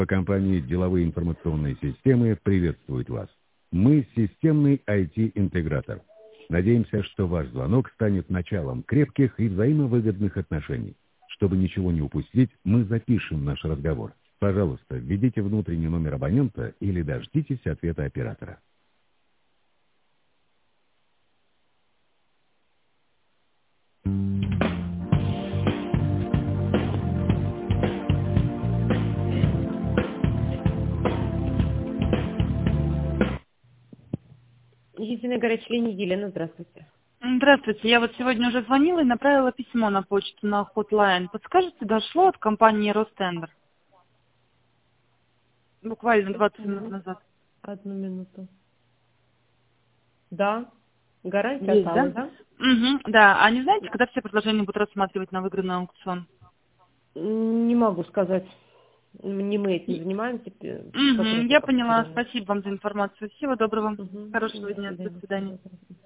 Компании «Деловые информационные системы» приветствует вас. Мы системный IT-интегратор. Надеемся, что ваш звонок станет началом крепких и взаимовыгодных отношений. Чтобы ничего не упустить, мы запишем наш разговор. Пожалуйста, введите внутренний номер абонента или дождитесь ответа оператора. Единая горячая линия, Елена, здравствуйте. Здравствуйте. Я вот сегодня уже звонила и направила письмо на почту на Hotline. Подскажите, дошло от компании Ростендер? Буквально 20 минут назад. Одну минуту. Да. Гарантия Есть, да? осталась, да? Угу, да. А не знаете, когда все предложения будут рассматривать на выигранный аукцион? Не могу сказать. Не мы этим занимаемся. Угу, я поняла. Спасибо вам за информацию. Всего доброго. Хорошего До дня. До свидания. свидания.